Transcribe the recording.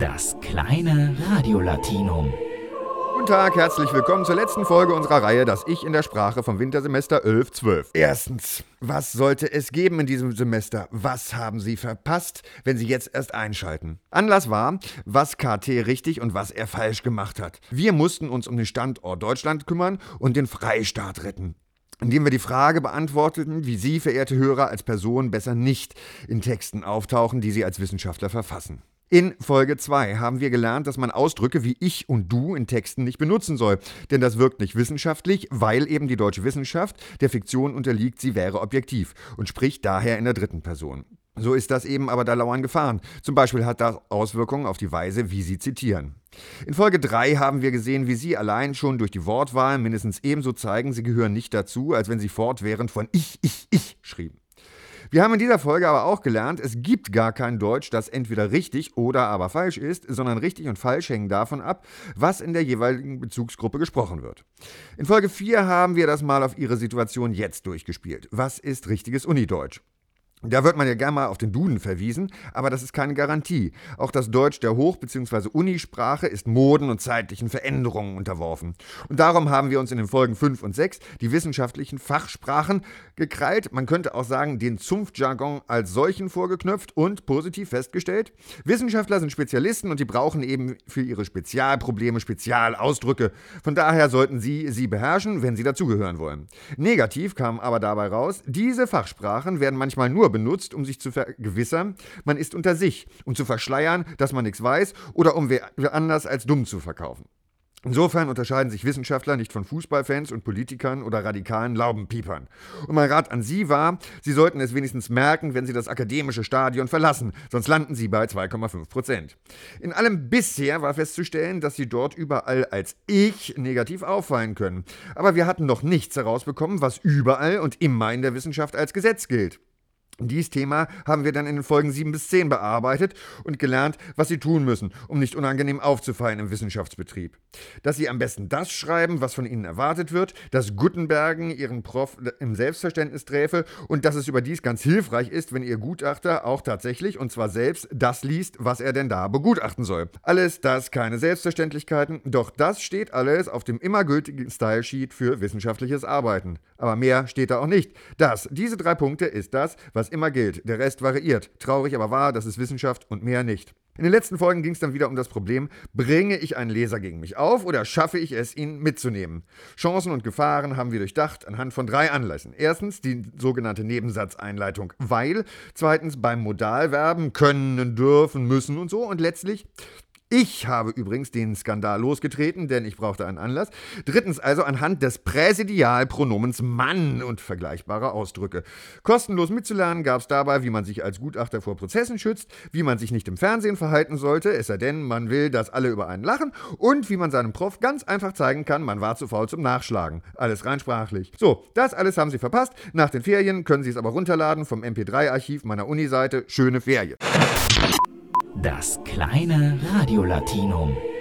Das kleine Radiolatinum. Guten Tag, herzlich willkommen zur letzten Folge unserer Reihe Das Ich in der Sprache vom Wintersemester 11/12. Erstens, was sollte es geben in diesem Semester? Was haben Sie verpasst, wenn Sie jetzt erst einschalten? Anlass war, was KT richtig und was er falsch gemacht hat. Wir mussten uns um den Standort Deutschland kümmern und den Freistaat retten, indem wir die Frage beantworteten, wie Sie, verehrte Hörer, als Person besser nicht in Texten auftauchen, die Sie als Wissenschaftler verfassen. In Folge 2 haben wir gelernt, dass man Ausdrücke wie ich und du in Texten nicht benutzen soll. Denn das wirkt nicht wissenschaftlich, weil eben die deutsche Wissenschaft der Fiktion unterliegt, sie wäre objektiv und spricht daher in der dritten Person. So ist das eben aber da lauern Gefahren. Zum Beispiel hat das Auswirkungen auf die Weise, wie Sie zitieren. In Folge 3 haben wir gesehen, wie Sie allein schon durch die Wortwahl mindestens ebenso zeigen, Sie gehören nicht dazu, als wenn Sie fortwährend von ich schrieben. Wir haben in dieser Folge aber auch gelernt, es gibt gar kein Deutsch, das entweder richtig oder aber falsch ist, sondern richtig und falsch hängen davon ab, was in der jeweiligen Bezugsgruppe gesprochen wird. In Folge 4 haben wir das mal auf Ihre Situation jetzt durchgespielt. Was ist richtiges Unideutsch? Da wird man ja gerne mal auf den Duden verwiesen, aber das ist keine Garantie. Auch das Deutsch der Hoch- bzw. Unisprache ist Moden und zeitlichen Veränderungen unterworfen. Und darum haben wir uns in den Folgen 5 und 6 die wissenschaftlichen Fachsprachen gekrallt, man könnte auch sagen, den Zunftjargon als solchen vorgeknöpft und positiv festgestellt: Wissenschaftler sind Spezialisten und die brauchen eben für ihre Spezialprobleme Spezialausdrücke. Von daher sollten sie beherrschen, wenn sie dazugehören wollen. Negativ kam aber dabei raus, diese Fachsprachen werden manchmal nur benutzt, um sich zu vergewissern, man ist unter sich, um zu verschleiern, dass man nichts weiß oder um wer anders als dumm zu verkaufen. Insofern unterscheiden sich Wissenschaftler nicht von Fußballfans und Politikern oder radikalen Laubenpiepern. Und mein Rat an Sie war, Sie sollten es wenigstens merken, wenn Sie das akademische Stadion verlassen, sonst landen Sie bei 2,5%. In allem bisher war festzustellen, dass Sie dort überall als Ich negativ auffallen können. Aber wir hatten noch nichts herausbekommen, was überall und immer in der Wissenschaft als Gesetz gilt. Dieses Thema haben wir dann in den Folgen 7 bis 10 bearbeitet und gelernt, was Sie tun müssen, um nicht unangenehm aufzufallen im Wissenschaftsbetrieb. Dass Sie am besten das schreiben, was von Ihnen erwartet wird, dass Gutenbergen Ihren Prof im Selbstverständnis träfe und dass es überdies ganz hilfreich ist, wenn Ihr Gutachter auch tatsächlich, und zwar selbst, das liest, was er denn da begutachten soll. Alles das keine Selbstverständlichkeiten, doch das steht alles auf dem immer gültigen Stylesheet für wissenschaftliches Arbeiten. Aber mehr steht da auch nicht. Diese 3 Punkte ist das, was immer gilt. Der Rest variiert. Traurig aber wahr, das ist Wissenschaft und mehr nicht. In den letzten Folgen ging es dann wieder um das Problem, bringe ich einen Leser gegen mich auf oder schaffe ich es, ihn mitzunehmen? Chancen und Gefahren haben wir durchdacht anhand von 3 Anlässen. Erstens die sogenannte Nebensatzeinleitung, weil. Zweitens beim Modalverben können, dürfen, müssen und so. Und letztlich: Ich habe übrigens den Skandal losgetreten, denn ich brauchte einen Anlass. Drittens also anhand des Präsidialpronomens Mann und vergleichbare Ausdrücke. Kostenlos mitzulernen gab es dabei, wie man sich als Gutachter vor Prozessen schützt, wie man sich nicht im Fernsehen verhalten sollte, es sei denn, man will, dass alle über einen lachen, und wie man seinem Prof ganz einfach zeigen kann, man war zu faul zum Nachschlagen. Alles rein sprachlich. So, das alles haben Sie verpasst. Nach den Ferien können Sie es aber runterladen vom MP3-Archiv meiner Uni-Seite. Schöne Ferien. Das kleine Radiolatinum.